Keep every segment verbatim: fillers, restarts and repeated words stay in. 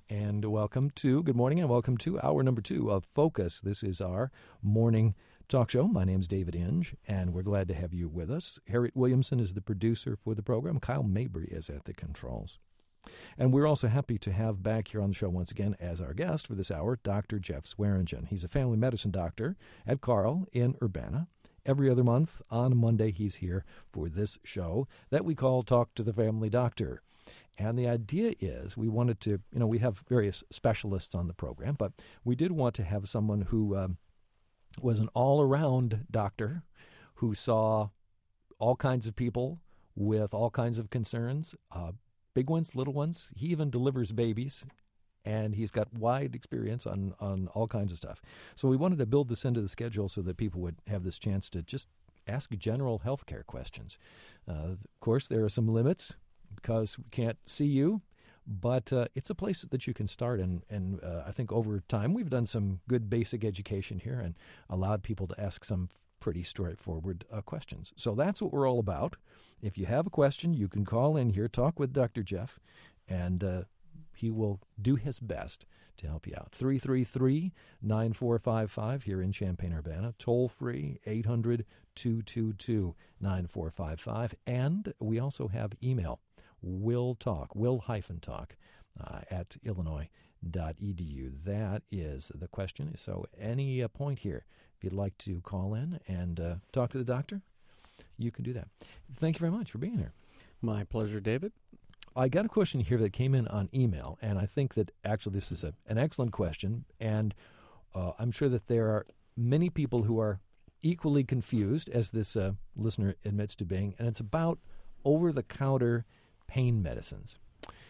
And welcome to, good morning, and welcome to hour number two of Focus. This is our morning talk show. My name's David Inge, and we're glad to have you with us. Harriet Williamson is the producer for the program. Kyle Mabry is at the controls. And we're also happy to have back here on the show once again as our guest for this hour, Doctor Jeff Swearingen. He's a family medicine doctor at Carle in Urbana. Every other month on Monday, he's here for this show that we call Talk to the Family Doctor. And the idea is we wanted to, you know, we have various specialists on the program, but we did want to have someone who um, was an all-around doctor who saw all kinds of people with all kinds of concerns, uh, big ones, little ones. He even delivers babies, and he's got wide experience on, on all kinds of stuff. So we wanted to build this into the schedule so that people would have this chance to just ask general health care questions. Uh, of course, there are some limits because we can't see you, but uh, it's a place that you can start. And, and uh, I think over time we've done some good basic education here and allowed people to ask some pretty straightforward uh, questions. So that's what we're all about. If you have a question, you can call in here, talk with Doctor Jeff, and uh, he will do his best to help you out. three three three, nine four five five here in Champaign-Urbana. Toll free, eight hundred, two two two, nine four five five. And we also have email, will talk, will hyphen talk uh, at illinois dot e d u. That is the question. So any uh, point here, if you'd like to call in and uh, talk to the doctor, you can do that. Thank you very much for being here. My pleasure, David. I got a question here that came in on email, and I think that actually this is a, an excellent question, and uh, I'm sure that there are many people who are equally confused, as this uh, listener admits to being, and it's about over-the-counter pain medicines.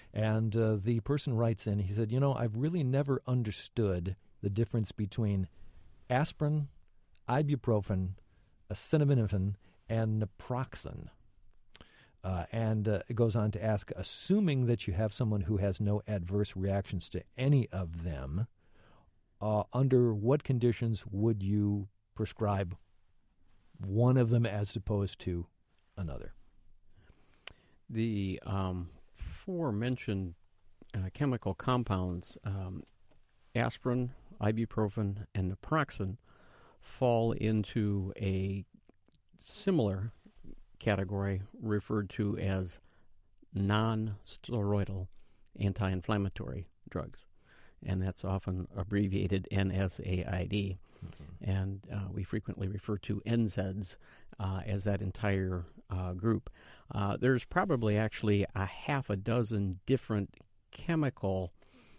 And uh, the person writes in, he said, you know, I've really never understood the difference between aspirin, ibuprofen, acetaminophen, and naproxen. Uh, and uh, it goes on to ask, assuming that you have someone who has no adverse reactions to any of them, uh, under what conditions would you prescribe one of them as opposed to another? The um, aforementioned uh, chemical compounds, um, aspirin, ibuprofen, and naproxen, fall into a similar category referred to as non-steroidal anti-inflammatory drugs, and that's often abbreviated N S A I D. Mm-hmm. And uh, we frequently refer to N SAIDs uh, as that entire uh, group. Uh, there's probably actually a half a dozen different chemical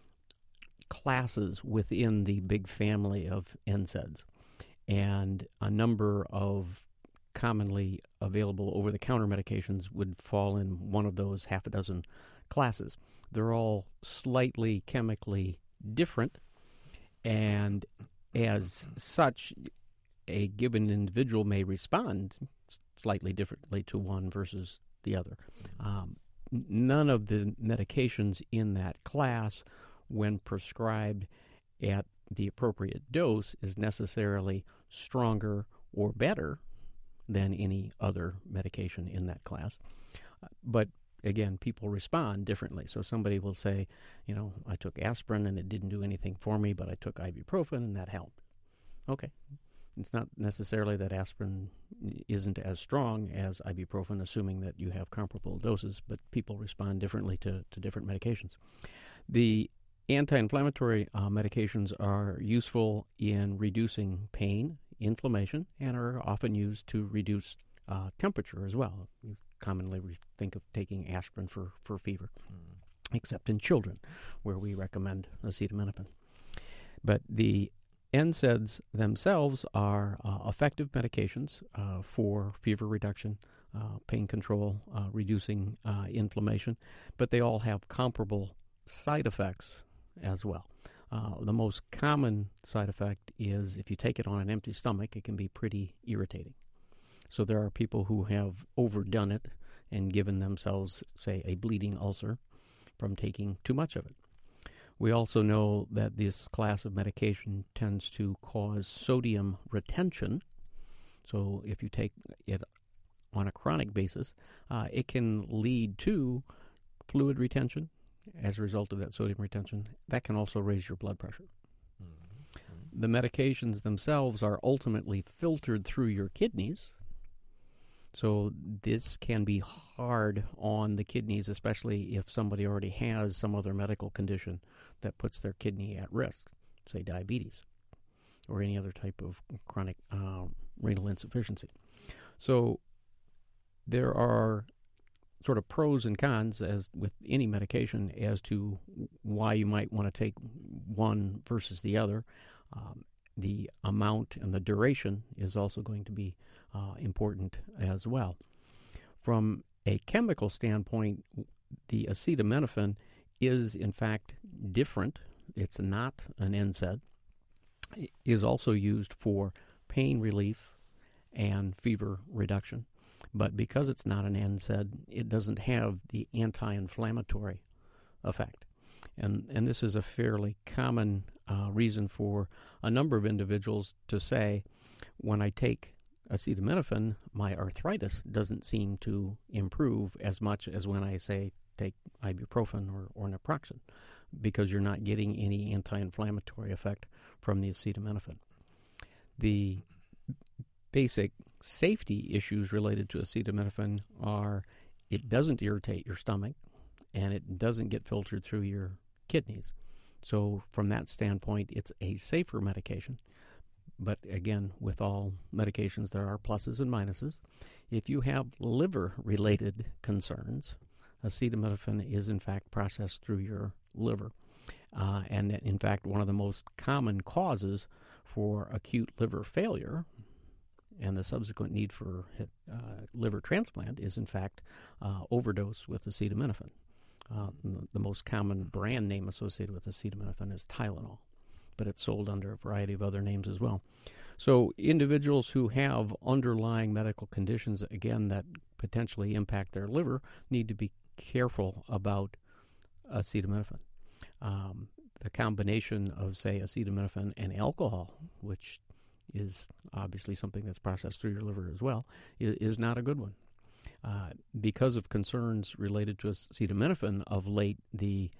classes within the big family of N SAIDs, and a number of commonly available over-the-counter medications would fall in one of those half a dozen classes. They're all slightly chemically different, and as such, a given individual may respond slightly differently to one versus the other. Um, none of the medications in that class, when prescribed at the appropriate dose, is necessarily stronger or better than any other medication in that class. Uh, but again, people respond differently. So somebody will say, you know, I took aspirin and it didn't do anything for me, but I took ibuprofen and that helped. Okay. It's not necessarily that aspirin isn't as strong as ibuprofen, assuming that you have comparable doses, but people respond differently to, to different medications. The anti-inflammatory uh, medications are useful in reducing pain, inflammation, and are often used to reduce uh, temperature as well. You commonly re- think of taking aspirin for, for fever, mm. except in children, where we recommend acetaminophen. But the N SAIDs themselves are uh, effective medications uh, for fever reduction, uh, pain control, uh, reducing uh, inflammation, but they all have comparable side effects as well. Uh, the most common side effect is if you take it on an empty stomach, it can be pretty irritating. So there are people who have overdone it and given themselves, say, a bleeding ulcer from taking too much of it. We also know that this class of medication tends to cause sodium retention. So if you take it on a chronic basis, uh, it can lead to fluid retention as a result of that sodium retention, that can also raise your blood pressure. Mm-hmm. The medications themselves are ultimately filtered through your kidneys, so this can be hard on the kidneys, especially if somebody already has some other medical condition that puts their kidney at risk, say diabetes or any other type of chronic uh, renal insufficiency. So there are sort of pros and cons, as with any medication, as to why you might want to take one versus the other. Um, the amount and the duration is also going to be uh, important as well. From a chemical standpoint, the acetaminophen is in fact different. It's not an N SAID. It is also used for pain relief and fever reduction. But because it's not an N SAID, it doesn't have the anti-inflammatory effect. And and this is a fairly common uh, reason for a number of individuals to say, when I take acetaminophen, my arthritis doesn't seem to improve as much as when I, say, take ibuprofen or, or naproxen, because you're not getting any anti-inflammatory effect from the acetaminophen. The basic safety issues related to acetaminophen are it doesn't irritate your stomach and it doesn't get filtered through your kidneys. So from that standpoint, it's a safer medication. But again, with all medications, there are pluses and minuses. If you have liver-related concerns, acetaminophen is in fact processed through your liver. Uh, and in fact, one of the most common causes for acute liver failure and the subsequent need for uh, liver transplant is in fact uh, overdose with acetaminophen. Uh, the, the most common brand name associated with acetaminophen is Tylenol, but it's sold under a variety of other names as well. So individuals who have underlying medical conditions, again, that potentially impact their liver, need to be careful about acetaminophen. Um, the combination of, say, acetaminophen and alcohol, which is obviously something that's processed through your liver as well, is, is not a good one. Uh, because of concerns related to acetaminophen of late, the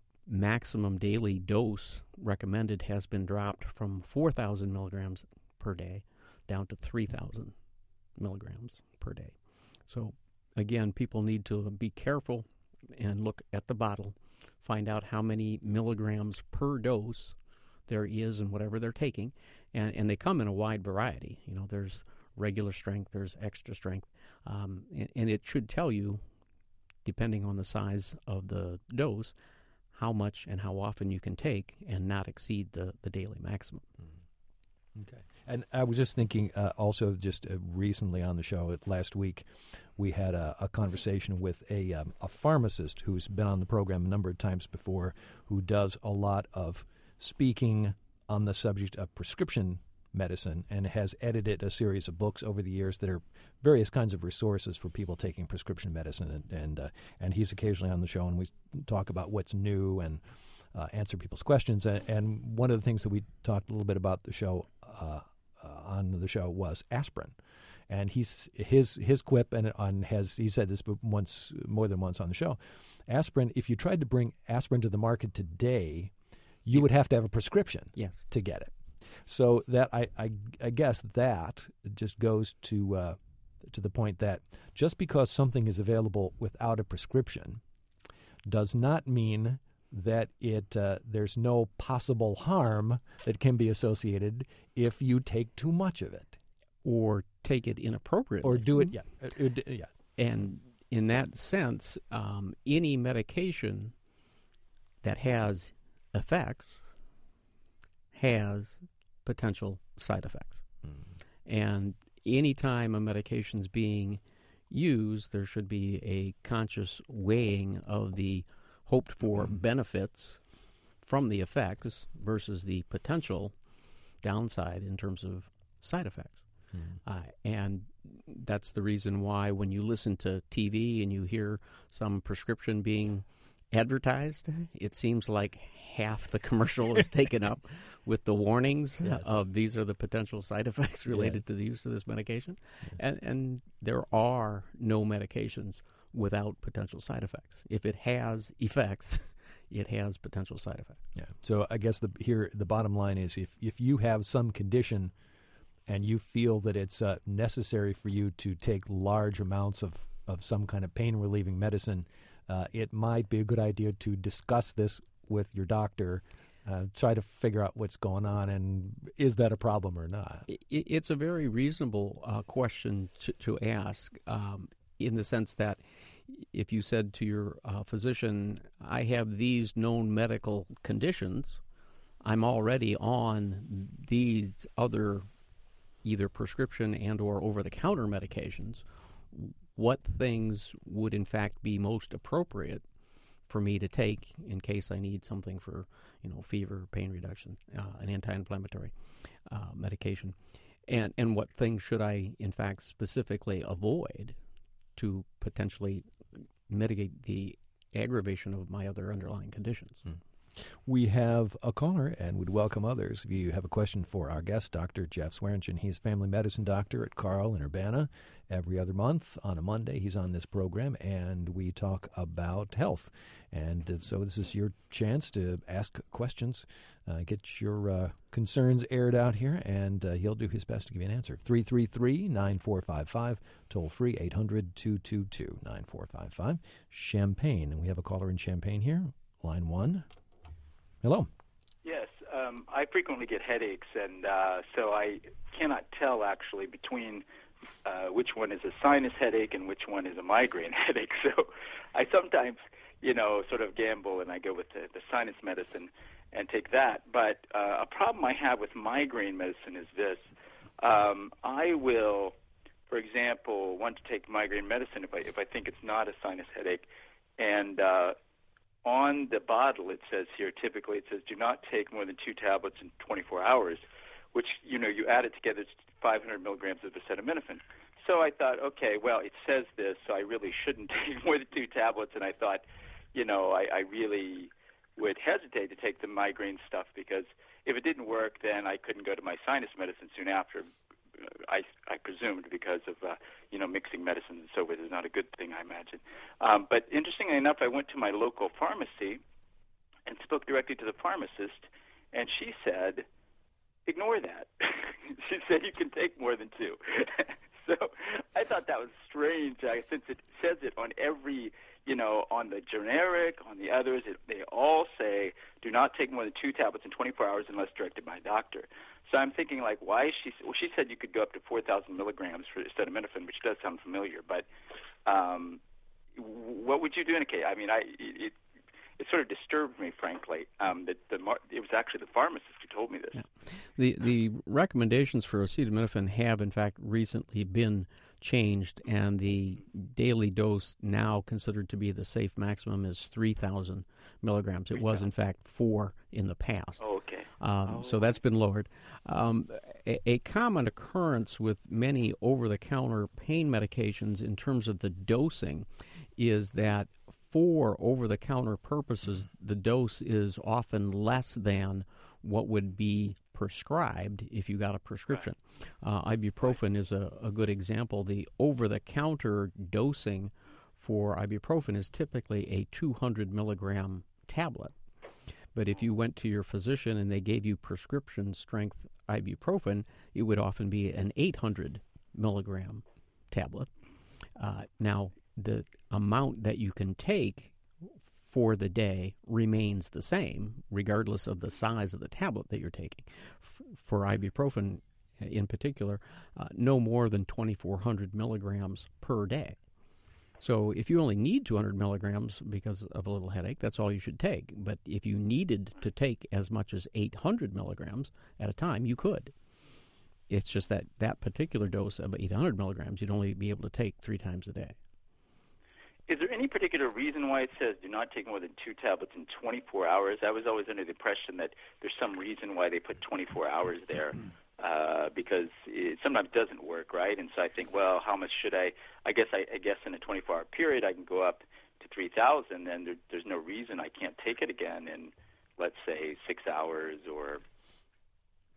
maximum daily dose recommended has been dropped from four thousand milligrams per day down to three thousand milligrams per day. So, again, people need to be careful and look at the bottle, find out how many milligrams per dose there is in whatever they're taking, and, and they come in a wide variety. You know, there's regular strength, there's extra strength, um, and, and it should tell you, depending on the size of the dose, how much and how often you can take and not exceed the, the daily maximum. Mm-hmm. Okay. And I was just thinking uh, also just uh, recently on the show last week, we had a, a conversation with a, um, a pharmacist who's been on the program a number of times before, who does a lot of speaking on the subject of prescription medicine and has edited a series of books over the years that are various kinds of resources for people taking prescription medicine. And and, uh, and he's occasionally on the show, and we talk about what's new and uh, answer people's questions. And, and one of the things that we talked a little bit about the show uh, uh, on the show was aspirin. And he's his his quip and on has he said this once more than once on the show. Aspirin, if you tried to bring aspirin to the market today, you would have to have a prescription yes. to get it. So that I, I, I guess that just goes to uh, to the point that just because something is available without a prescription does not mean that it uh, there's no possible harm that can be associated if you take too much of it, or take it inappropriately, or do it. Yeah, uh, yeah. And in that sense, um, any medication that has effects has potential side effects. Mm. And anytime a medication is being used, there should be a conscious weighing of the hoped-for mm. benefits from the effects versus the potential downside in terms of side effects. Mm. Uh, and that's the reason why when you listen to T V and you hear some prescription being advertised, it seems like half the commercial is taken up with the warnings yes. of these are the potential side effects related yes. to the use of this medication. Yes. And, and there are no medications without potential side effects. If it has effects, it has potential side effects. Yeah. So I guess the here the bottom line is if, if you have some condition and you feel that it's uh, necessary for you to take large amounts of, of some kind of pain-relieving medicine, uh, it might be a good idea to discuss this with your doctor, uh, try to figure out what's going on, and is that a problem or not? It's a very reasonable uh, question to, to ask um, in the sense that if you said to your uh, physician, I have these known medical conditions, I'm already on these other either prescription and or over-the-counter medications, what things would in fact be most appropriate for me to take in case I need something for, you know, fever, pain reduction, uh, an anti-inflammatory uh, medication, and and what things should I in fact specifically avoid to potentially mitigate the aggravation of my other underlying conditions. Hmm. We have a caller, and would welcome others. If you have a question for our guest, Doctor Jeff Swearingen, he's family medicine doctor at Carle in Urbana. Every other month on a Monday, he's on this program, and we talk about health. And uh, so this is your chance to ask questions, uh, get your uh, concerns aired out here, and uh, he'll do his best to give you an answer. three three three, nine four five five, toll free, eight hundred, two two two, nine four five five. Champaign, and we have a caller in Champaign here, line one. Hello. Yes, um, I frequently get headaches, and uh, so I cannot tell actually between uh, which one is a sinus headache and which one is a migraine headache. So I sometimes, you know, sort of gamble, and I go with the, the sinus medicine and take that. But uh, a problem I have with migraine medicine is this. Um, I will, for example, want to take migraine medicine if I, if I think it's not a sinus headache, and uh, on the bottle, it says here, typically it says, do not take more than two tablets in twenty-four hours, which, you know, you add it together, it's five hundred milligrams of acetaminophen. So I thought, okay, well, it says this, so I really shouldn't take more than two tablets. And I thought, you know, I, I really would hesitate to take the migraine stuff because if it didn't work, then I couldn't go to my sinus medicine soon after. I, I presumed because of, uh, you know, mixing medicines and so forth is not a good thing, I imagine. Um, but interestingly enough, I went to my local pharmacy and spoke directly to the pharmacist, and she said, ignore that. She said you can take more than two. So I thought that was strange, uh, since it says it on every, you know, on the generic, on the others, it, they all say do not take more than two tablets in twenty-four hours unless directed by a doctor. So I'm thinking, like, why is she? Well, she said you could go up to four thousand milligrams for acetaminophen, which does sound familiar. But um, what would you do in a case? I mean, I it, it sort of disturbed me, frankly. Um, that the it was actually the pharmacist who told me this. Yeah. The the recommendations for acetaminophen have, in fact, recently been changed, and the daily dose now considered to be the safe maximum is three thousand milligrams. It was, in fact, four in the past. Oh, okay. Um, oh. So that's been lowered. Um, a, a common occurrence with many over-the-counter pain medications in terms of the dosing is that for over-the-counter purposes, the dose is often less than what would be prescribed if you got a prescription. Uh, ibuprofen is a, a good example. The over-the-counter dosing for ibuprofen is typically a two hundred milligram tablet. But if you went to your physician and they gave you prescription strength ibuprofen, it would often be an eight hundred milligram tablet. Uh, now, the amount that you can take for the day remains the same, regardless of the size of the tablet that you're taking. F- for ibuprofen in particular, uh, no more than twenty-four hundred milligrams per day. So if you only need two hundred milligrams because of a little headache, that's all you should take. But if you needed to take as much as eight hundred milligrams at a time, you could. It's just that that particular dose of eight hundred milligrams, you'd only be able to take three times a day. Is there any particular reason why it says do not take more than two tablets in twenty-four hours? I was always under the impression that there's some reason why they put twenty-four hours there. Uh, because it sometimes doesn't work, right? And so I think, well, how much should I? I guess I, I guess in a twenty-four hour period, I can go up to three thousand, and there, there's no reason I can't take it again in, let's say, six hours or.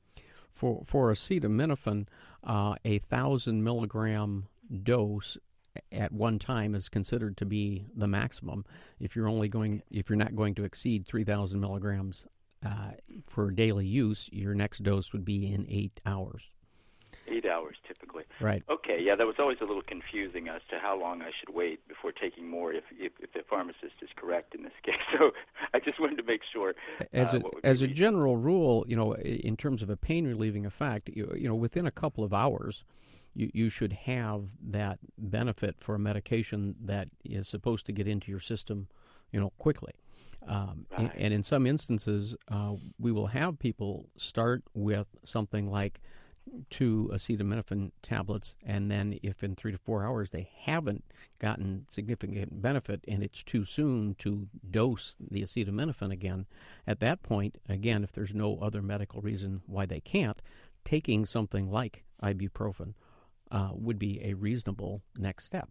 For for acetaminophen, uh, a thousand milligram dose at one time is considered to be the maximum. If you're only going, if you're not going to exceed three thousand milligrams uh, for daily use, your next dose would be in eight hours. Eight hours, typically. Right. Okay, yeah, that was always a little confusing as to how long I should wait before taking more, if if, if the pharmacist is correct in this case. So I just wanted to make sure. As uh, a as a general rule, you know, in terms of a pain relieving effect, you, you know, within a couple of hours, you you should have that benefit for a medication that is supposed to get into your system, you know, quickly. Um, right. and, and in some instances, uh, we will have people start with something like two acetaminophen tablets, and then if in three to four hours they haven't gotten significant benefit and it's too soon to dose the acetaminophen again, at that point, again, if there's no other medical reason why they can't, taking something like ibuprofen uh, would be a reasonable next step.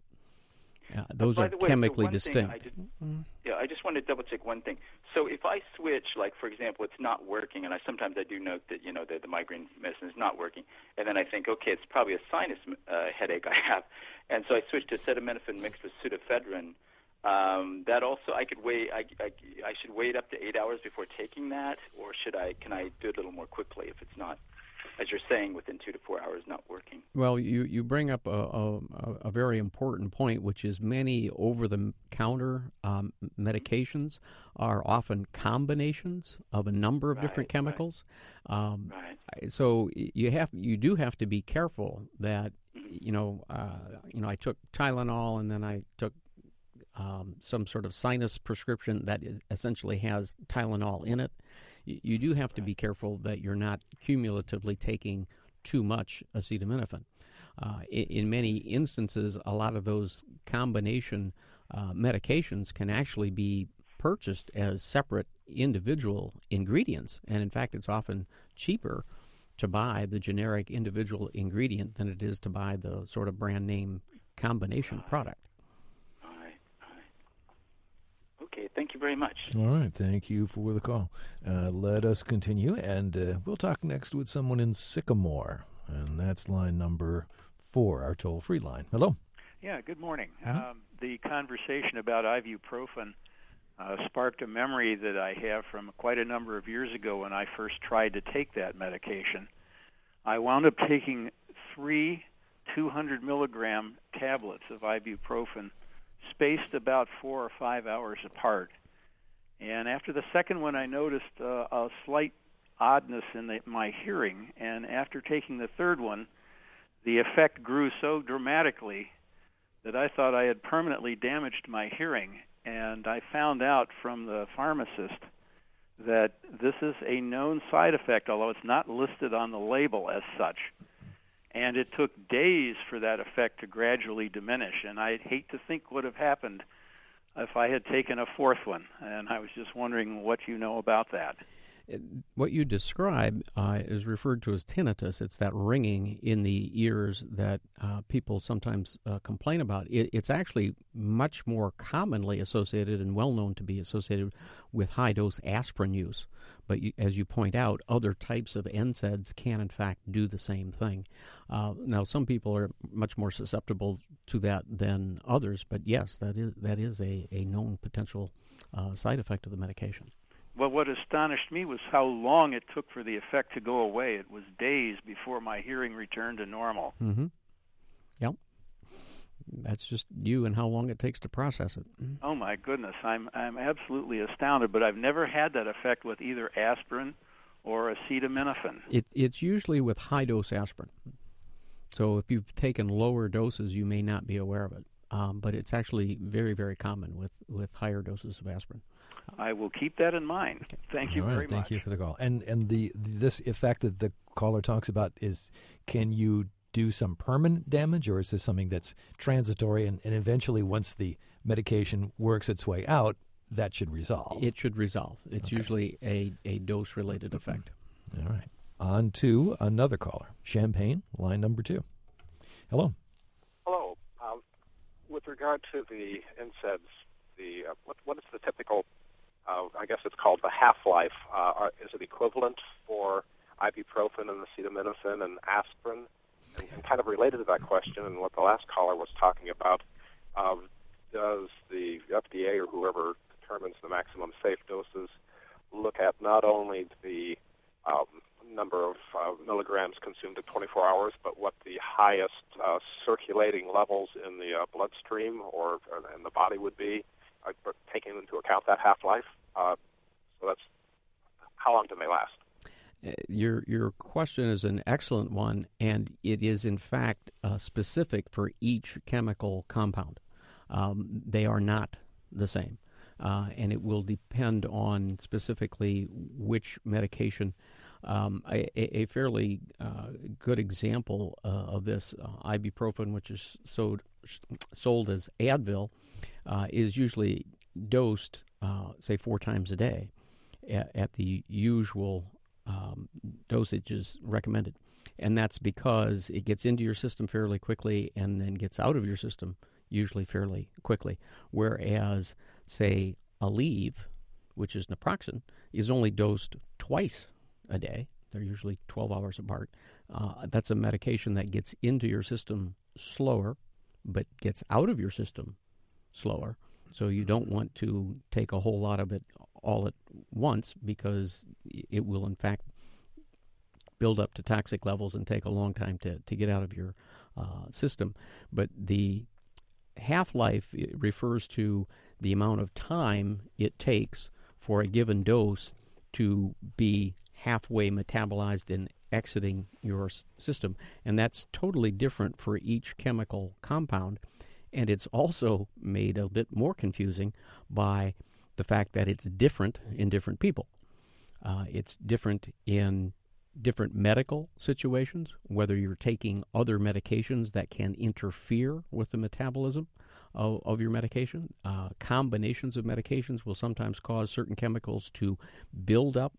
Uh, those uh, are way, chemically I distinct. Did, yeah, I just want to double check one thing. So if I switch, like for example, it's not working, and I sometimes I do note that you know the, the migraine medicine is not working, and then I think, okay, it's probably a sinus uh, headache I have, and so I switch to acetaminophen mixed with pseudoephedrine. Um, that also I could wait. I, I, I should wait up to eight hours before taking that, or should I? Can I do it a little more quickly if it's not, as you're saying, within two to four hours not working? Well, you, you bring up a, a, a very important point, which is many over-the-counter um, medications are often combinations of a number of right, different chemicals. Right. Um, right. So you have you do have to be careful that you know uh, you know I took Tylenol and then I took um, some sort of sinus prescription that essentially has Tylenol in it. You do have to be careful that you're not cumulatively taking too much acetaminophen. Uh, in, in many instances, a lot of those combination uh, medications can actually be purchased as separate individual ingredients, and in fact, it's often cheaper to buy the generic individual ingredient than it is to buy the sort of brand name combination right. product. Okay, thank you very much. All right, thank you for the call. Uh, let us continue, and uh, we'll talk next with someone in Sycamore, and that's line number four, our toll-free line. Hello. Yeah, good morning. Mm-hmm. Um, the conversation about ibuprofen uh, sparked a memory that I have from quite a number of years ago when I first tried to take that medication. I wound up taking three two hundred milligram tablets of ibuprofen spaced about four or five hours apart. And after the second one, I noticed uh, a slight oddness in the, my hearing. And after taking the third one, the effect grew so dramatically that I thought I had permanently damaged my hearing. And I found out from the pharmacist that this is a known side effect, although it's not listed on the label as such. And it took days for that effect to gradually diminish. And I'd hate to think what would have happened if I had taken a fourth one. And I was just wondering what you know about that. What you describe uh, is referred to as tinnitus. It's that ringing in the ears that uh, people sometimes uh, complain about. It, it's actually much more commonly associated and well known to be associated with high-dose aspirin use. But you, as you point out, other types of N SAIDs can, in fact, do the same thing. Uh, now, some people are much more susceptible to that than others, but yes, that is that is a, a known potential uh, side effect of the medication. Well, what astonished me was how long it took for the effect to go away. It was days before my hearing returned to normal. Mm-hmm. Yep. That's just you and how long it takes to process it. Oh, my goodness. I'm I'm absolutely astounded, but I've never had that effect with either aspirin or acetaminophen. It, it's usually with high-dose aspirin. So if you've taken lower doses, you may not be aware of it. Um, but it's actually very, very common with, with higher doses of aspirin. I will keep that in mind. Okay. Thank you All right, very thank much. Thank you for the call. And and the this effect that the caller talks about is, can you do some permanent damage, or is this something that's transitory and, and eventually once the medication works its way out, that should resolve? It should resolve. It's okay. Usually a, a dose-related effect. All right. On to another caller. Champaign, line number two. Hello. Hello. Um, with regard to the N SAIDs, the uh, what, what is the typical, uh, I guess it's called the half-life? Uh, are, is it equivalent for ibuprofen and acetaminophen and aspirin? And, and kind of related to that question and what the last caller was talking about, uh, does the F D A or whoever determines the maximum safe doses look at not only the um, number of uh, milligrams consumed at twenty-four hours, but what the highest uh, circulating levels in the uh, bloodstream or, or in the body would be, uh, taking into account that half-life? Uh, so that's how long do they last? Your your question is an excellent one, and it is in fact uh, specific for each chemical compound. Um, they are not the same, uh, and it will depend on specifically which medication. Um, a, a fairly uh, good example uh, of this, uh, ibuprofen, which is sold, sold as Advil, uh, is usually dosed, uh, say, four times a day at, at the usual um, dosages recommended. And that's because it gets into your system fairly quickly and then gets out of your system usually fairly quickly. Whereas, say, Aleve, which is naproxen, is only dosed twice a day. They're usually twelve hours apart. Uh, that's a medication that gets into your system slower, but gets out of your system slower. So you don't want to take a whole lot of it all at once, because it will, in fact, build up to toxic levels and take a long time to, to get out of your uh, system. But the half-life refers to the amount of time it takes for a given dose to be halfway metabolized and exiting your s- system. And that's totally different for each chemical compound. And it's also made a bit more confusing by the fact that it's different in different people. Uh, it's different in different medical situations, whether you're taking other medications that can interfere with the metabolism of, of your medication. Uh, combinations of medications will sometimes cause certain chemicals to build up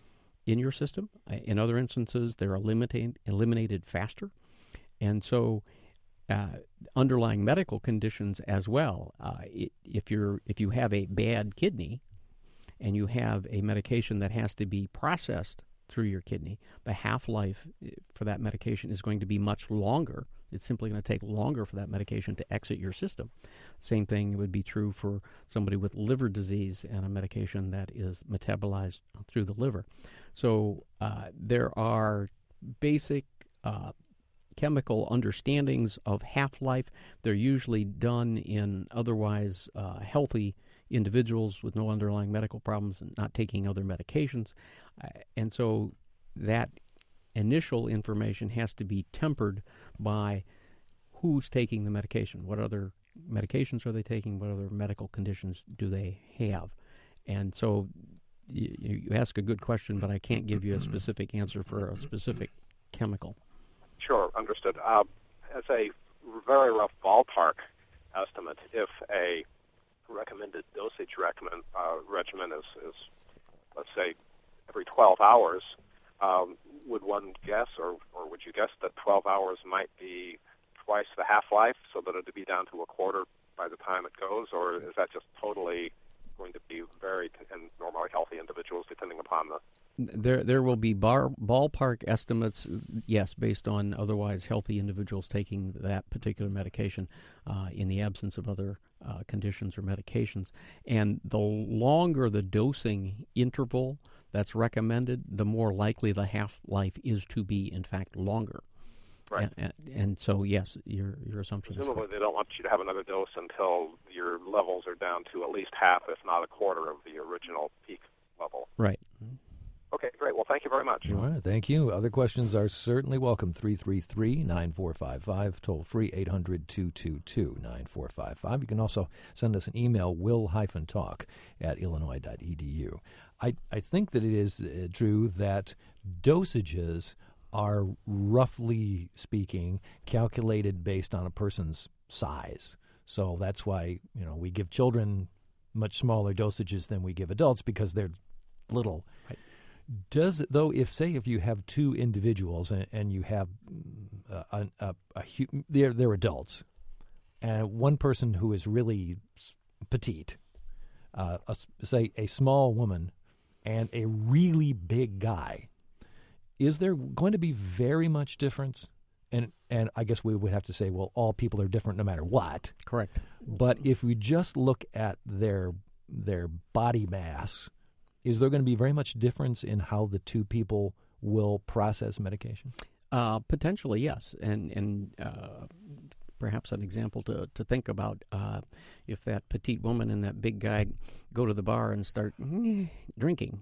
in your system. In other instances, they're eliminated, eliminated faster. And so uh, underlying medical conditions as well, uh, it, if you're if you have a bad kidney and you have a medication that has to be processed through your kidney, the half-life for that medication is going to be much longer. It's simply going to take longer for that medication to exit your system. Same thing would be true for somebody with liver disease and a medication that is metabolized through the liver. So uh, there are basic uh, chemical understandings of half-life. They're usually done in otherwise uh, healthy individuals with no underlying medical problems and not taking other medications. Uh, and so that initial information has to be tempered by who's taking the medication. What other medications are they taking? What other medical conditions do they have? And so you, you ask a good question, but I can't give you a specific answer for a specific chemical. Sure, understood. Uh, as a very rough ballpark estimate, if a recommended dosage recommend, uh, regimen is, is, let's say, every twelve hours, um, would one guess, or, or would you guess that twelve hours might be twice the half-life, so that it would be down to a quarter by the time it goes, or is that just totally going to be very and normally healthy individuals, depending upon the... There there will be bar, ballpark estimates, yes, based on otherwise healthy individuals taking that particular medication uh, in the absence of other uh, conditions or medications. And the longer the dosing interval that's recommended, the more likely the half-life is to be, in fact, longer. Right. And, and, and so, yes, your your assumption Presumably is correct. they don't want you to have another dose until your levels are down to at least half, if not a quarter, of the original peak level. Right. Okay, great. Well, thank you very much. All right, thank you. Other questions are certainly welcome. three three three, nine four five five, toll free eight hundred, two two two, nine four five five. You can also send us an email, will-talk at illinois dot e d u. I, I think that it is uh, true that dosages are, roughly speaking, calculated based on a person's size. So that's why, you know, we give children much smaller dosages than we give adults, because they're little. Right. Does it, though, if, say, if you have two individuals and, and you have a, a, a, a they're, they're adults, and one person who is really petite, uh, a, say a small woman and a really big guy, is there going to be very much difference And and I guess we would have to say, well, all people are different no matter what. Correct. But if we just look at their their body mass, is there going to be very much difference in how the two people will process medication? Uh, potentially, yes. And and uh, perhaps an example to, to think about, uh, if that petite woman and that big guy go to the bar and start drinking,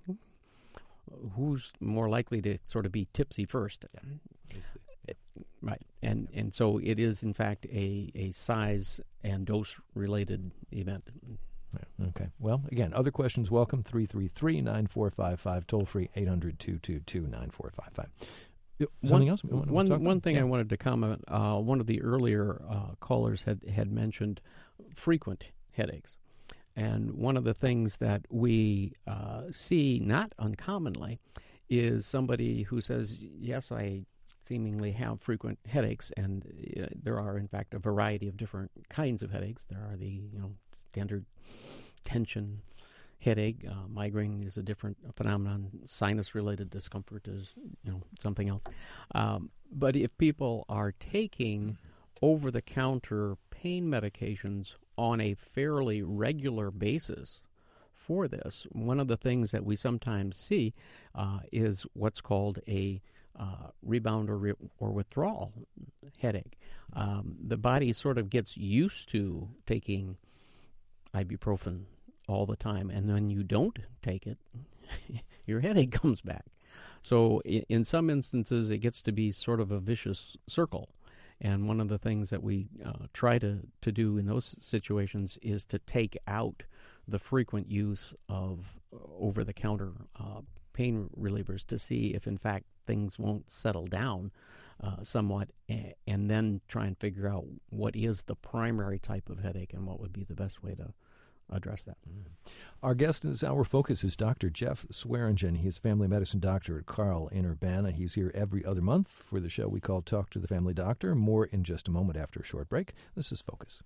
who's more likely to sort of be tipsy first? Yeah. Right. And and so it is, in fact, a, a size and dose-related event. Okay. Well, again, other questions, welcome. three three three, nine four five five, toll-free, eight hundred, two two two, nine four five five. Something one, else? We one one one thing yeah. I wanted to comment, uh, one of the earlier uh, callers had, had mentioned frequent headaches. And one of the things that we uh, see not uncommonly is somebody who says, yes, I seemingly have frequent headaches, and uh, there are, in fact, a variety of different kinds of headaches. There are the, you know, standard tension headache. Uh, migraine is a different phenomenon. Sinus-related discomfort is, you know, something else. Um, but if people are taking over-the-counter pain medications on a fairly regular basis for this, one of the things that we sometimes see uh, is what's called a uh, rebound or, re- or withdrawal headache. Um, the body sort of gets used to taking ibuprofen all the time, and then you don't take it, your headache comes back. So in, in some instances, it gets to be sort of a vicious circle. And one of the things that we uh, try to, to do in those situations is to take out the frequent use of over-the-counter uh, pain relievers to see if, in fact, things won't settle down uh, somewhat, a- and then try and figure out what is the primary type of headache and what would be the best way to address that. Our guest in this hour focus is Doctor Jeff Swearingen. He's a family medicine doctor at Carle in Urbana. He's here every other month for the show we call Talk to the Family Doctor. More in just a moment after a short break. This is Focus.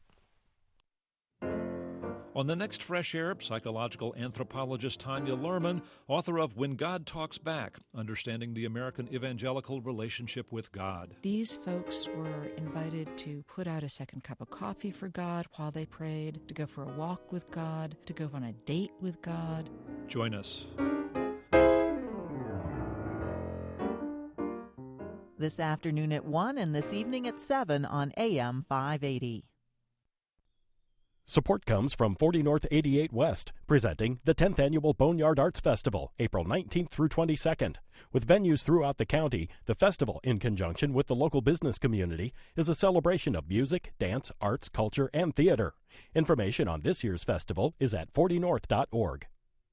On the next Fresh Air, psychological anthropologist Tanya Luhrmann, author of When God Talks Back, Understanding the American Evangelical Relationship with God. These folks were invited to put out a second cup of coffee for God while they prayed, to go for a walk with God, to go on a date with God. Join us. This afternoon at one and this evening at seven on A M five eighty. Support comes from forty North eighty-eight West, presenting the tenth Annual Boneyard Arts Festival, April nineteenth through twenty-second. With venues throughout the county, the festival, in conjunction with the local business community, is a celebration of music, dance, arts, culture, and theater. Information on this year's festival is at forty north dot org.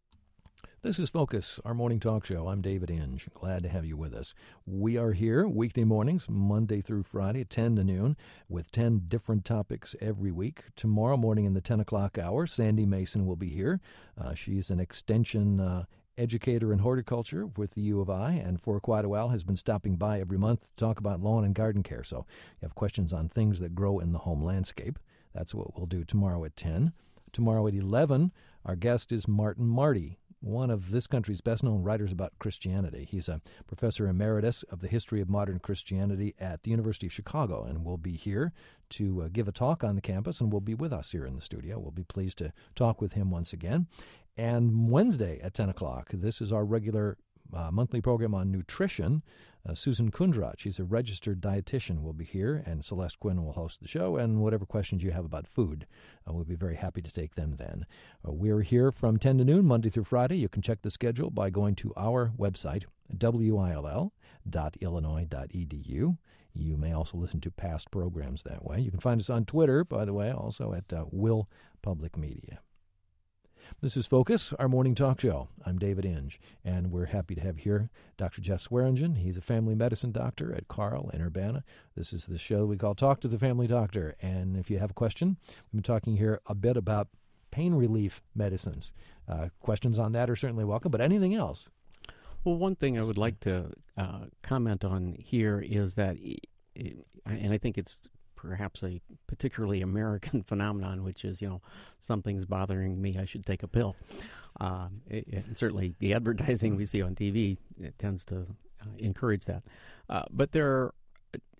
This is Focus, our morning talk show. I'm David Inge. Glad to have you with us. We are here weekday mornings, Monday through Friday, ten to noon, with ten different topics every week. Tomorrow morning in the ten o'clock hour, Sandy Mason will be here. Uh, she's an extension uh, educator in horticulture with the U of I, and for quite a while has been stopping by every month to talk about lawn and garden care. So you have questions on things that grow in the home landscape. That's what we'll do tomorrow at ten. Tomorrow at eleven, our guest is Martin Marty, one of this country's best-known writers about Christianity. He's a professor emeritus of the history of modern Christianity at the University of Chicago, and will be here to uh, give a talk on the campus, and will be with us here in the studio. We'll be pleased to talk with him once again. And Wednesday at ten o'clock, this is our regular uh, monthly program on nutrition. Uh, Susan Kundrat, she's a registered dietitian, will be here, and Celeste Quinn will host the show, and whatever questions you have about food, uh, we'll be very happy to take them then. Uh, we're here from ten to noon, Monday through Friday. You can check the schedule by going to our website, W I L L dot illinois dot e d u. You may also listen to past programs that way. You can find us on Twitter, by the way, also at uh, Will Public Media. This is Focus, our morning talk show. I'm David Inge, and we're happy to have here Doctor Jeff Swearingen. He's a family medicine doctor at Carle in Urbana. This is the show we call Talk to the Family Doctor, and if you have a question, we've been talking here a bit about pain relief medicines. Uh, questions on that are certainly welcome, but anything else? Well, one thing I would like to uh, comment on here is that, it, and I think it's perhaps a particularly American phenomenon, which is, you know, something's bothering me, I should take a pill. Um, it, and certainly the advertising we see on T V, it tends to uh, encourage that. Uh, but there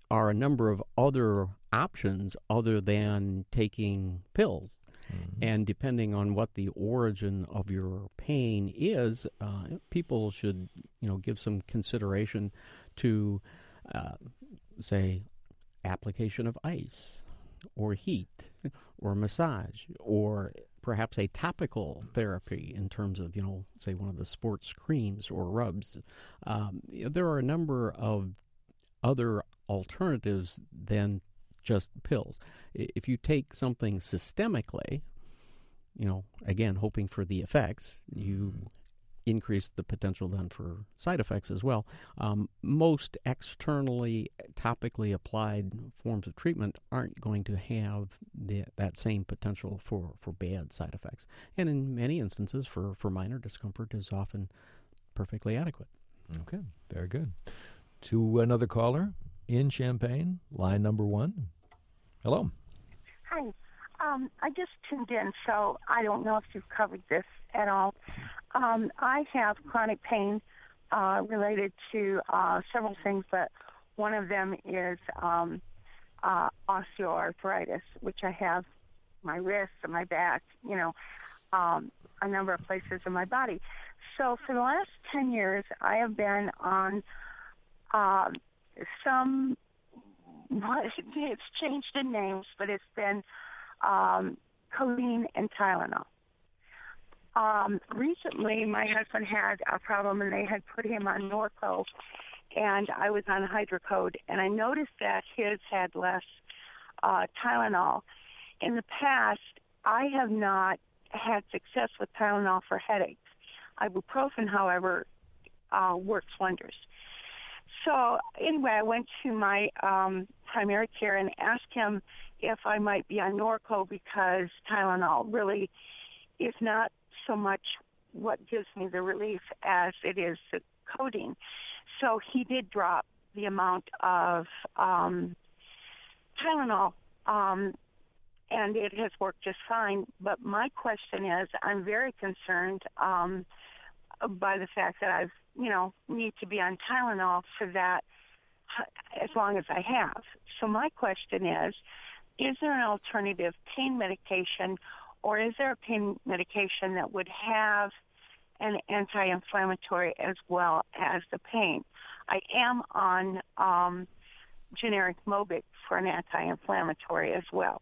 are a number of other options other than taking pills. Mm-hmm. And depending on what the origin of your pain is, uh, people should, you know, give some consideration to, uh, say, application of ice or heat or massage or perhaps a topical therapy in terms of, you know, say one of the sports creams or rubs. Um, there are a number of other alternatives than just pills. If you take something systemically, you know, again, hoping for the effects, you increase the potential then for side effects as well. Um, most externally, topically applied forms of treatment aren't going to have the, that same potential for, for bad side effects. And in many instances, for, for minor discomfort is often perfectly adequate. Okay, very good. To another caller in Champaign, line number one. Hello. Hi. Um, I just tuned in, so I don't know if you've covered this at all. Um, I have chronic pain uh, related to uh, several things, but one of them is um, uh, osteoarthritis, which I have my wrists and my back, you know, um, a number of places in my body. So for the last ten years, I have been on uh, some, it's changed in names, but it's been um, codeine and Tylenol. Um, recently, my husband had a problem, and they had put him on Norco, and I was on Hydrocode, and I noticed that his had less uh, Tylenol. In the past, I have not had success with Tylenol for headaches. Ibuprofen, however, uh, works wonders. So anyway, I went to my um, primary care and asked him if I might be on Norco because Tylenol really is not so much what gives me the relief as it is the codeine. So he did drop the amount of um, Tylenol, um, and it has worked just fine. But my question is, I'm very concerned um, by the fact that I've, you know, need to be on Tylenol for that as long as I have. So my question is, is there an alternative pain medication, or is there a pain medication that would have an anti-inflammatory as well as the pain? I am on um, generic Mobic for an anti-inflammatory as well.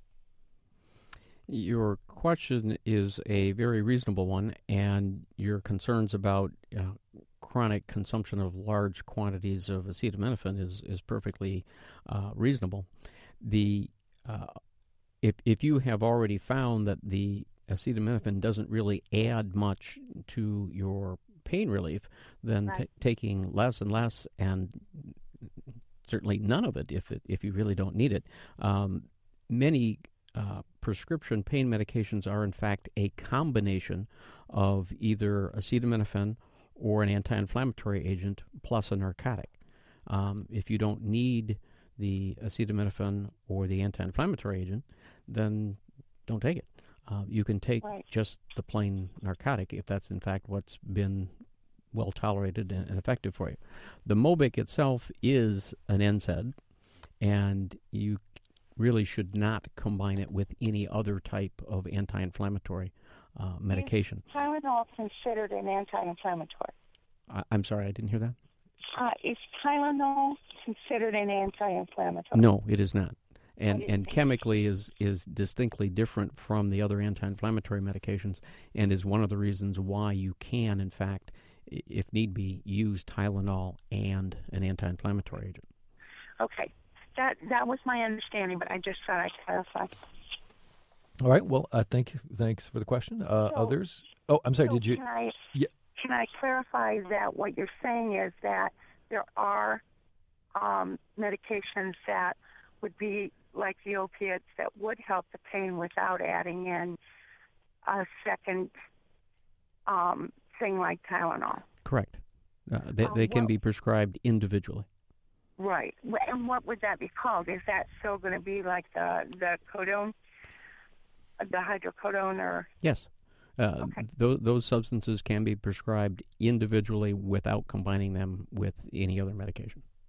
Your question is a very reasonable one, and your concerns about uh, chronic consumption of large quantities of acetaminophen is, is perfectly uh, reasonable. The uh, if if you have already found that the acetaminophen doesn't really add much to your pain relief, then right. t- taking less and less, and certainly none of it if it, if you really don't need it. Um, many uh, prescription pain medications are in fact a combination of either acetaminophen or an anti-inflammatory agent plus a narcotic. Um, if you don't need the acetaminophen or the anti-inflammatory agent, then don't take it. Uh, you can take right. just the plain narcotic if that's in fact what's been well tolerated and, and effective for you. The Mobic itself is an N SAID, and you really should not combine it with any other type of anti-inflammatory uh, medication. Is Tylenol considered an anti-inflammatory? I, I'm sorry, I didn't hear that. Uh, is Tylenol considered an anti-inflammatory? No, it is not. And and chemically is, is distinctly different from the other anti-inflammatory medications, and is one of the reasons why you can, in fact, if need be, use Tylenol and an anti-inflammatory agent. Okay. That that was my understanding, but I just thought I'd clarify. All right. Well, uh, thank you. Thanks for the question. Uh, so, others? Oh, I'm sorry. So did you? Can I, yeah. Can I clarify that what you're saying is that there are um, medications that would be like the opiates that would help the pain without adding in a second um, thing like Tylenol? Correct. Uh, they, they can well, be prescribed individually. Right. And what would that be called? Is that still going to be like the the codone, the hydrocodone, or? Yes. Uh, okay. th- those substances can be prescribed individually without combining them with any other medication.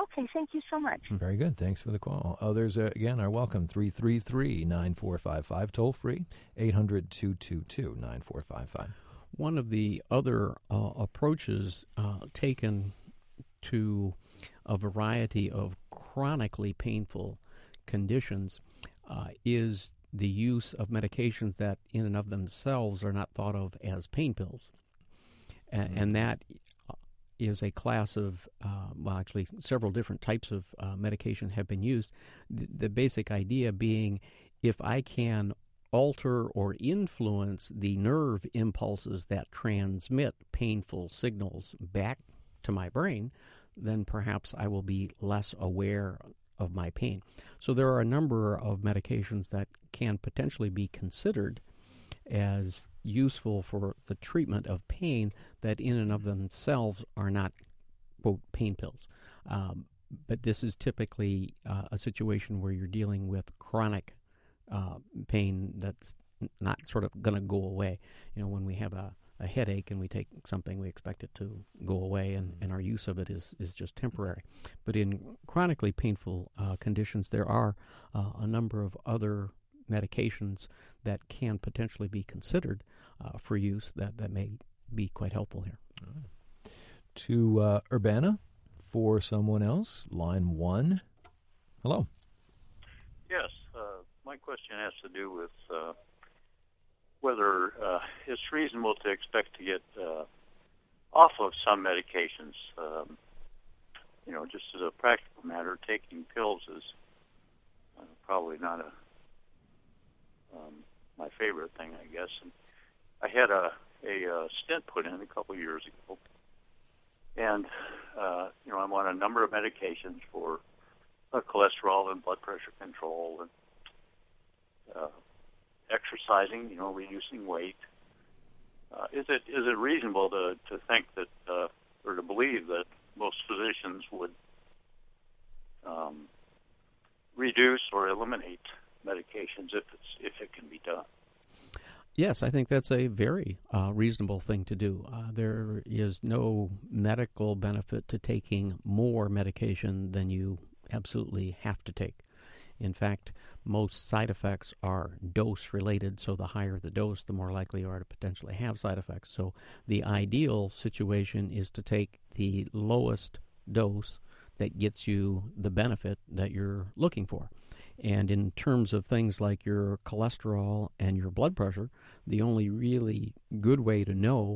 Okay, thank you so much. Very good. Thanks for the call. Others, uh, again, are welcome. three three three, nine four five five, toll free, eight hundred, two two two, nine four five five. One of the other uh, approaches uh, taken to a variety of chronically painful conditions uh, is the use of medications that in and of themselves are not thought of as pain pills. A- mm-hmm. And that is a class of, uh, well, actually several different types of uh, medication have been used. The, the basic idea being if I can alter or influence the nerve impulses that transmit painful signals back to my brain, then perhaps I will be less aware of my pain. So there are a number of medications that can potentially be considered as useful for the treatment of pain that in and of themselves are not, quote, pain pills. Um, but this is typically uh, a situation where you're dealing with chronic uh, pain that's not sort of going to go away. You know, when we have a, a headache and we take something, we expect it to go away, and, and our use of it is, is just temporary. But in chronically painful uh, conditions, there are uh, a number of other medications that can potentially be considered uh, for use that, that may be quite helpful here. All right. To uh, Urbana for someone else, line one. Hello. Yes, uh, my question has to do with uh, whether uh, it's reasonable to expect to get uh, off of some medications. Um, you know, just as a practical matter, taking pills is uh, probably not a um, my favorite thing, I guess. And I had a, a, a stent put in a couple of years ago, and uh, you know, I'm on a number of medications for uh, cholesterol and blood pressure control and uh, exercising, you know, reducing weight. Uh, is it is it reasonable to, to think that uh, or to believe that most physicians would um, reduce or eliminate medications if it's if it can be done? Yes, I think that's a very uh, reasonable thing to do. Uh, there is no medical benefit to taking more medication than you absolutely have to take. In fact, most side effects are dose-related, so the higher the dose, the more likely you are to potentially have side effects. So the ideal situation is to take the lowest dose that gets you the benefit that you're looking for. And in terms of things like your cholesterol and your blood pressure, the only really good way to know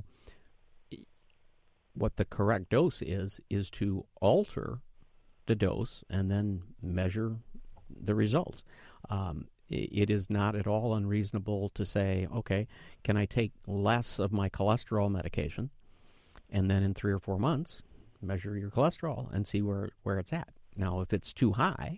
what the correct dose is is to alter the dose and then measure the results. Um, it is not at all unreasonable to say, okay, can I take less of my cholesterol medication, and then in three or four months measure your cholesterol and see where, where it's at. Now, if it's too high,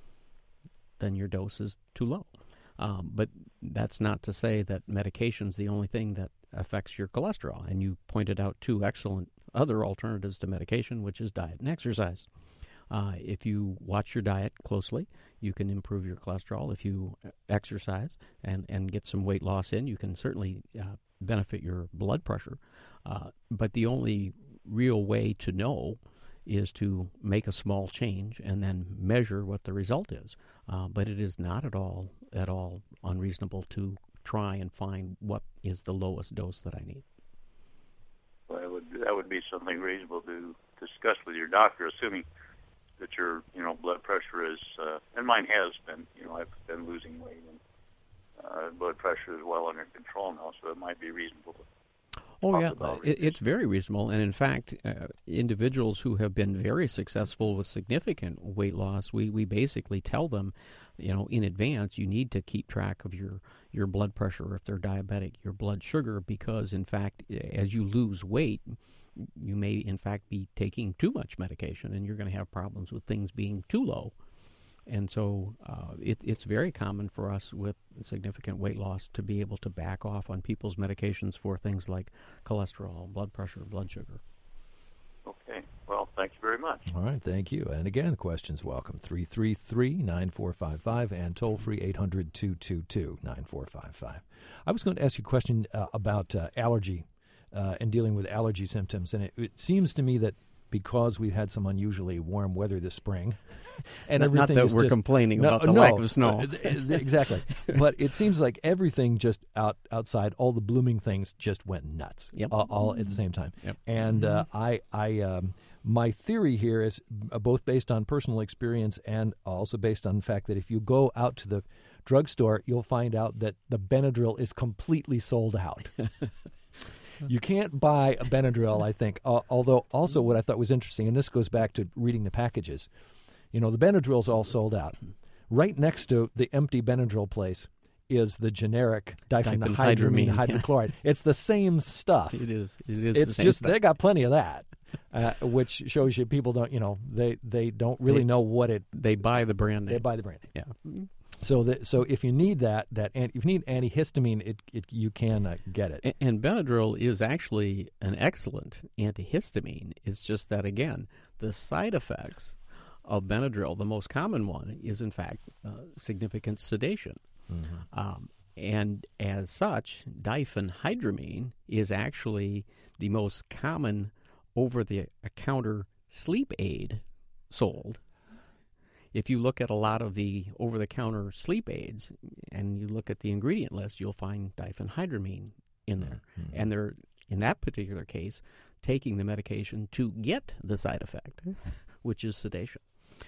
then your dose is too low. Um, but that's not to say that medication's the only thing that affects your cholesterol. And you pointed out two excellent other alternatives to medication, which is diet and exercise. Uh, if you watch your diet closely, you can improve your cholesterol. If you exercise and, and get some weight loss in, you can certainly uh, benefit your blood pressure. Uh, but the only real way to know is to make a small change and then measure what the result is. Uh, but it is not at all at all unreasonable to try and find what is the lowest dose that I need. Well, that would that would be something reasonable to discuss with your doctor, assuming that your you know blood pressure is, uh, and mine has been. You know, I've been losing weight, and uh, blood pressure is well under control now, so it might be reasonable to. Oh, yeah, it, it's very reasonable. And in fact, uh, individuals who have been very successful with significant weight loss, we, we basically tell them, you know, in advance, you need to keep track of your, your blood pressure, if they're diabetic, your blood sugar, because, in fact, as you lose weight, you may, in fact, be taking too much medication, and you're going to have problems with things being too low. And so uh, it, it's very common for us with significant weight loss to be able to back off on people's medications for things like cholesterol, blood pressure, blood sugar. Okay. Well, thank you very much. All right. Thank you. And again, questions welcome. three three three, nine four five five and toll free eight hundred, two two two, nine four five five. I was going to ask you a question uh, about uh, allergy uh, and dealing with allergy symptoms. And it, it seems to me that because we've had some unusually warm weather this spring, and not, everything not that is we're just, complaining no, about the no, lack of snow. Exactly. But it seems like everything just out outside, all the blooming things just went nuts, yep. all, all at the same time. Yep. And uh, I, I, um, my theory here is both based on personal experience and also based on the fact that if you go out to the drugstore, you'll find out that the Benadryl is completely sold out. You can't buy a Benadryl, I think, uh, although also what I thought was interesting, and this goes back to reading the packages, you know, the Benadryl's all sold out. Right next to the empty Benadryl place is the generic diphenhydramine hydrochloride. It's the same stuff. It is. It is It's the same just stuff. they got plenty of that, uh, which shows you people don't, you know, they, they don't really they, know what it. They buy the brand name. They buy the brand name. Yeah. So that so if you need that that if you need antihistamine, it, it you can uh, get it. And, and Benadryl is actually an excellent antihistamine. It's just that again, the side effects of Benadryl, the most common one, is in fact uh, significant sedation. Mm-hmm. Um, and as such, diphenhydramine is actually the most common over-the-counter sleep aid sold. If you look at a lot of the over-the-counter sleep aids and you look at the ingredient list, you'll find diphenhydramine in there. Mm-hmm. And they're, in that particular case, taking the medication to get the side effect, which is sedation.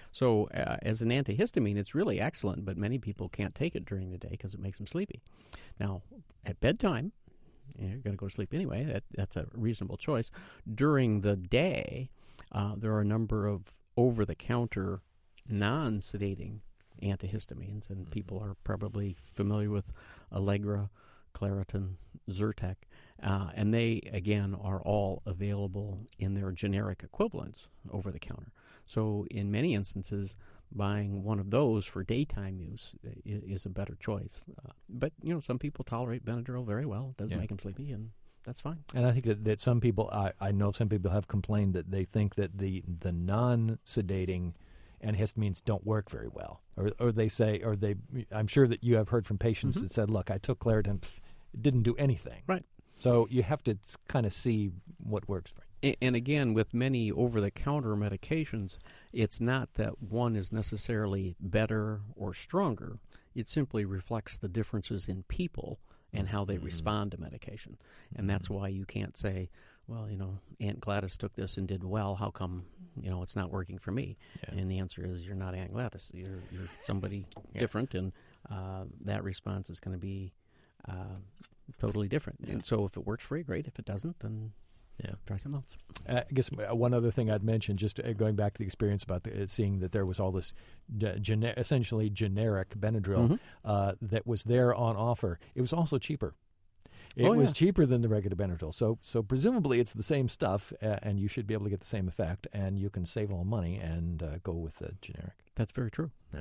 So uh, as an antihistamine, it's really excellent, but many people can't take it during the day because it makes them sleepy. Now, at bedtime, you're going to go to sleep anyway. That, that's a reasonable choice. During the day, uh, there are a number of over-the-counter non-sedating antihistamines, and people are probably familiar with Allegra, Claritin, Zyrtec, uh, and they, again, are all available in their generic equivalents over the counter. So in many instances, buying one of those for daytime use is, is a better choice. Uh, but, you know, some people tolerate Benadryl very well. It doesn't yeah. make them sleepy, and that's fine. And I think that, that some people, I, I know some people have complained that they think that the, the non-sedating antihistamines don't work very well, or or they say, or they. I'm sure that you have heard from patients mm-hmm. that said, "Look, I took Claritin, it didn't do anything." Right. So you have to kind of see what works for you. And again, with many over-the-counter medications, it's not that one is necessarily better or stronger. It simply reflects the differences in people and how they mm-hmm. respond to medication. And mm-hmm. that's why you can't say, well, you know, Aunt Gladys took this and did well. How come, you know, it's not working for me? Yeah. And the answer is you're not Aunt Gladys. You're, you're somebody yeah. different, and uh, that response is going to be uh, totally different. Yeah. And so if it works for you, great. If it doesn't, then yeah, try something else. Uh, I guess one other thing I'd mention, just uh, going back to the experience about the, uh, seeing that there was all this uh, gene- essentially generic Benadryl mm-hmm. uh, that was there on offer. It was also cheaper. It oh, was yeah. cheaper than the regular Benadryl. So so presumably it's the same stuff, uh, and you should be able to get the same effect, and you can save all money and uh, go with the generic. That's very true. Yeah.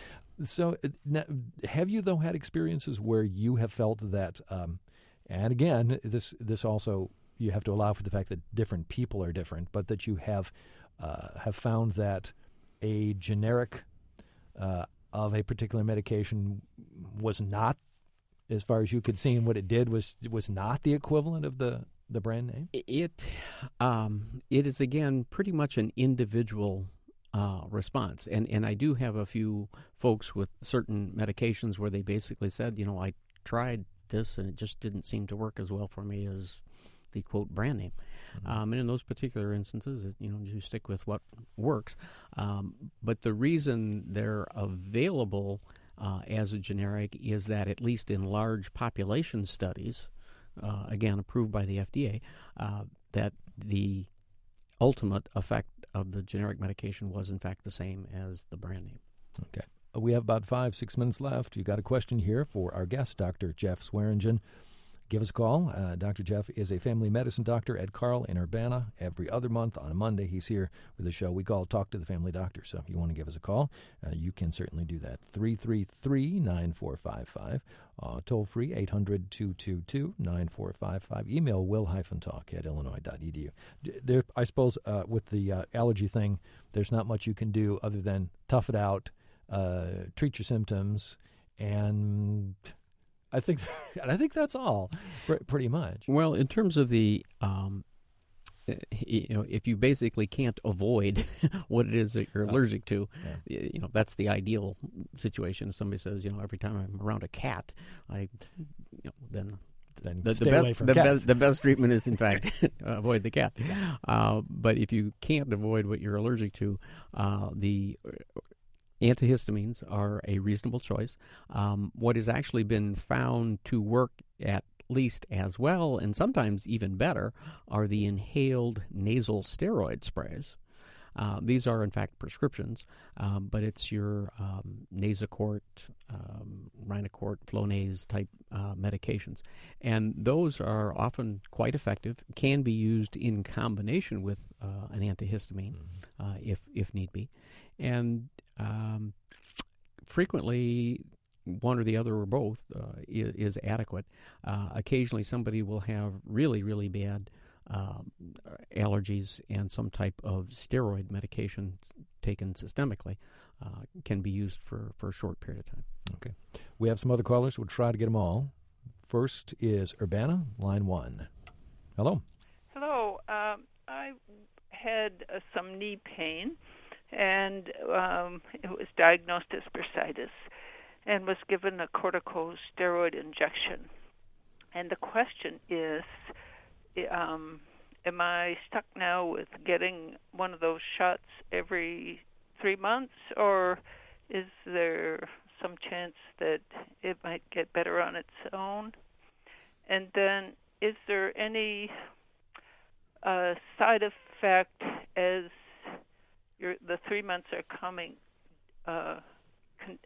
So uh, now, have you, though, had experiences where you have felt that, um, and again, this this also, you have to allow for the fact that different people are different, but that you have uh, have found that a generic uh, of a particular medication was not, as far as you could see, and what it did was was not the equivalent of the, the brand name? It um, it is, again, pretty much an individual uh, response. And, and I do have a few folks with certain medications where they basically said, you know, I tried this and it just didn't seem to work as well for me as the, quote, brand name. Mm-hmm. Um, and in those particular instances, it, you know, you stick with what works. Um, but the reason they're available Uh, as a generic is that at least in large population studies, uh, again approved by the F D A, uh, that the ultimate effect of the generic medication was in fact the same as the brand name. Okay. We have about five, six minutes left. You got a question here for our guest, Doctor Jeff Swearingen. Give us a call. Uh, Doctor Jeff is a family medicine doctor at Carle in Urbana. Every other month on a Monday, he's here with a show we call Talk to the Family Doctor. So if you want to give us a call, uh, you can certainly do that. three three three, nine four five five. Uh, toll free, eight hundred, two two two, nine four five five. Email will-talk at illinois dot e d u. There, I suppose uh, with the uh, allergy thing, there's not much you can do other than tough it out, uh, treat your symptoms, and I think I think that's all, pretty much. Well, in terms of the um, you know, if you basically can't avoid what it is that you're Oh. allergic to, Yeah. you know, that's the ideal situation. If somebody says, you know, every time I'm around a cat, I, you know, then Then the, stay the, away best, from the, cats. best, the best treatment is, in fact, avoid the cat. Uh, but if you can't avoid what you're allergic to, uh, the antihistamines are a reasonable choice. Um, what has actually been found to work at least as well, and sometimes even better, are the inhaled nasal steroid sprays. Uh, these are, in fact, prescriptions, um, but it's your um, Nasacort, um, Rhinocort, Flonase type uh, medications. And those are often quite effective, can be used in combination with uh, an antihistamine mm-hmm. uh, if, if need be. And um, frequently, one or the other or both uh, is, is adequate. Uh, occasionally, somebody will have really, really bad Um, allergies, and some type of steroid medication taken systemically uh, can be used for, for a short period of time. Okay. We have some other callers. We'll try to get them all. First is Urbana, line one. Hello. Hello. Um, I had uh, some knee pain, and um, it was diagnosed as bursitis and was given a corticosteroid injection. And the question is, Um, am I stuck now with getting one of those shots every three months, or is there some chance that it might get better on its own? And then, is there any uh, side effect as your, the three months are coming uh, con-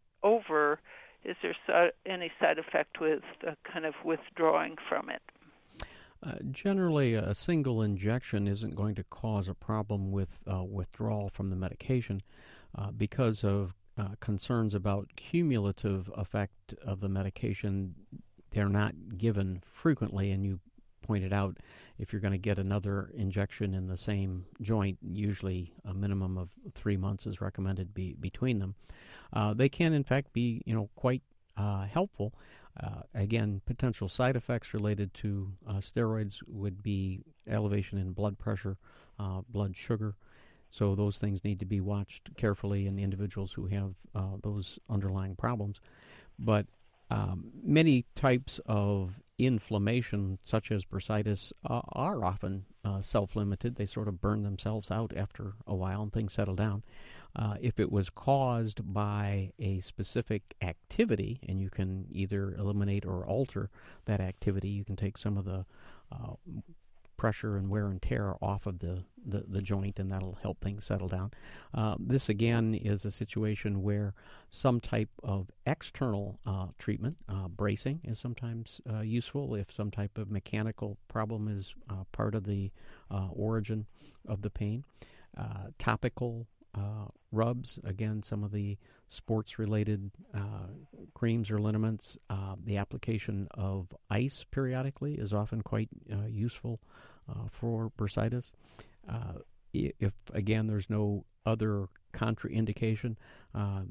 over? Is there so, any side effect with uh, kind of withdrawing from it? Uh, generally, a single injection isn't going to cause a problem with uh, withdrawal from the medication uh, because of uh, concerns about cumulative effect of the medication. They're not given frequently, and you pointed out if you're going to get another injection in the same joint, usually a minimum of three months is recommended be, between them. Uh, they can, in fact, be you know quite uh, helpful. Uh, again, potential side effects related to uh, steroids would be elevation in blood pressure, uh, blood sugar. So those things need to be watched carefully in individuals who have uh, those underlying problems. But um, many types of inflammation, such as bursitis, uh, are often uh, self-limited. They sort of burn themselves out after a while and things settle down. Uh, if it was caused by a specific activity, and you can either eliminate or alter that activity, you can take some of the uh, pressure and wear and tear off of the, the, the joint, and that'll help things settle down. Uh, this, again, is a situation where some type of external uh, treatment, uh, bracing, is sometimes uh, useful if some type of mechanical problem is uh, part of the uh, origin of the pain. Uh, topical Uh, rubs, again, some of the sports-related uh, creams or liniments. Uh, the application of ice periodically is often quite uh, useful uh, for bursitis. Uh, if, again, there's no other contraindication, uh,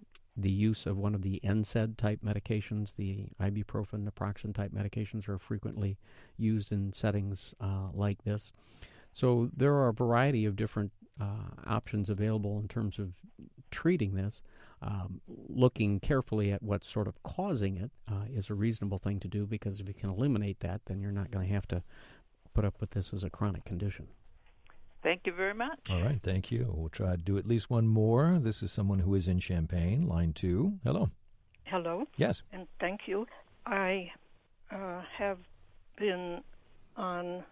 the use of one of the N SAID-type medications, the ibuprofen, naproxen-type medications, are frequently used in settings uh, like this. So there are a variety of different uh, options available in terms of treating this. Um, looking carefully at what's sort of causing it uh, is a reasonable thing to do, because if you can eliminate that, then you're not going to have to put up with this as a chronic condition. Thank you very much. All right, thank you. We'll try to do at least one more. This is someone who is in Champaign, line two. Hello. Hello. Yes. And thank you. I uh, have been on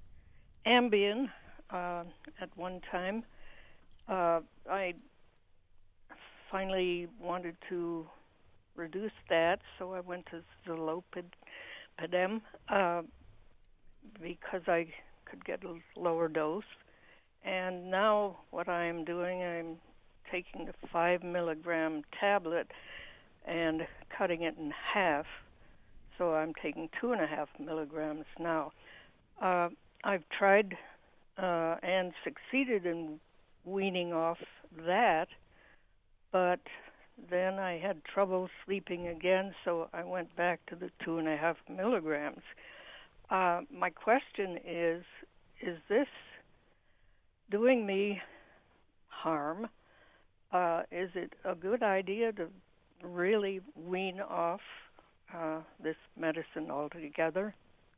Ambien uh, at one time. Uh, I finally wanted to reduce that, so I went to Zolpidem uh, because I could get a lower dose. And now what I'm doing, I'm taking the five milligram tablet and cutting it in half. So I'm taking two and a half milligrams now. Uh, I've tried uh, and succeeded in weaning off that, but then I had trouble sleeping again, so I went back to the two and a half milligrams. Uh, my question is, is this doing me harm? Uh, is it a good idea to really wean off uh, this medicine altogether?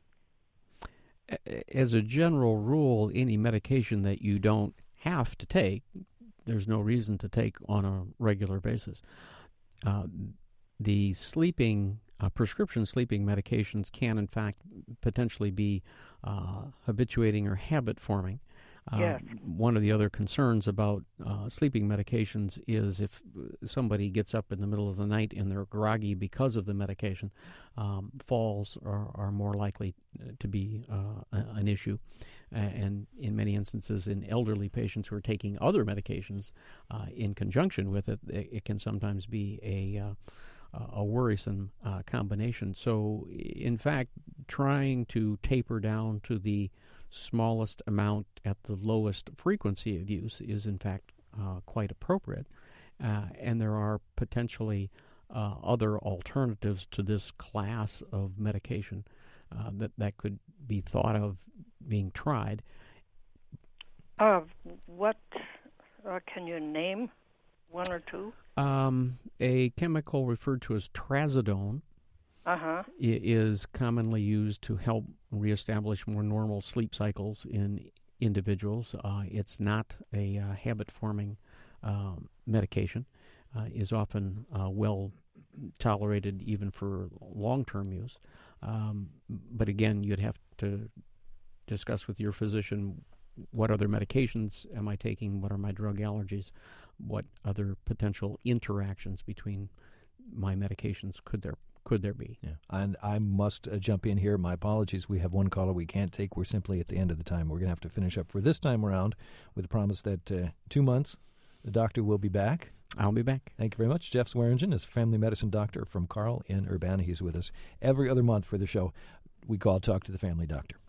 As a general rule, any medication that you don't have to take, there's no reason to take on a regular basis. Uh, the sleeping, uh, prescription sleeping medications can, in fact, potentially be uh, habituating or habit-forming. Uh, yes. One of the other concerns about uh, sleeping medications is if somebody gets up in the middle of the night and they're groggy because of the medication, um, falls are, are more likely to be uh, an issue. Uh, and in many instances, in elderly patients who are taking other medications uh, in conjunction with it, it, it can sometimes be a uh, a worrisome uh, combination. So, in fact, trying to taper down to the smallest amount at the lowest frequency of use is, in fact, uh, quite appropriate. Uh, and there are potentially uh, other alternatives to this class of medication uh, that, that could be thought of being tried. Uh, what uh, can you name? One or two? Um, a chemical referred to as trazodone uh-huh. is commonly used to help reestablish more normal sleep cycles in individuals. Uh, it's not a uh, habit-forming um, medication. Uh, is often uh, well tolerated even for long-term use. Um, but again, you'd have to discuss with your physician what other medications am I taking, what are my drug allergies, what other potential interactions between my medications could there could there be. Yeah, and I must uh, jump in here. My apologies. We have one caller we can't take. We're simply at the end of the time. We're going to have to finish up for this time around with the promise that uh, two months the doctor will be back. I'll be back. Thank you very much. Jeff Swearingen is a family medicine doctor from Carl in Urbana. He's with us every other month for the show we call Talk to the Family Doctor.